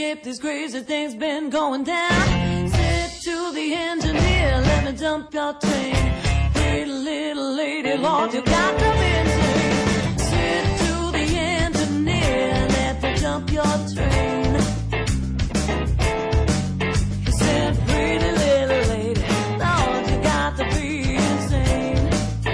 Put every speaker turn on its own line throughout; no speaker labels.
escape these crazy things been going down. Said to the engineer, let me dump your train. Pretty little lady, Lord, you got to be insane. Said to the engineer, let me dump your train. He said, pretty little lady, Lord, you got to be insane.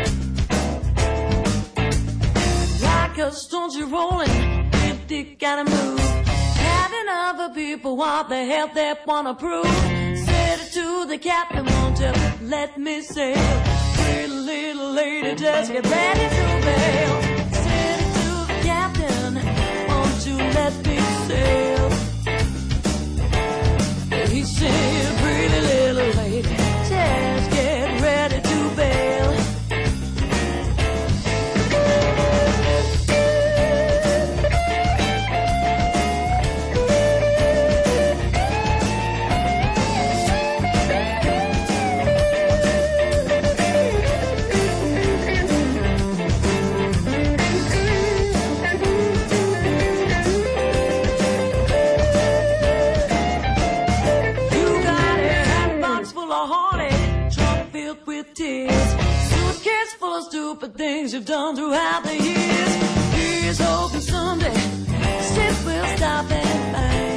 Like a stone you rolling, it gotta move. Having other people what the hell they wanna prove. Said it to the captain, won't you let me sail? Pretty little lady, just get ready to bail. Said it to the captain, won't you let me sail? He said, pretty little lady, just get ready to bail. Suitcase full of stupid things you've done throughout the years. Here's hoping someday shit will stop and find.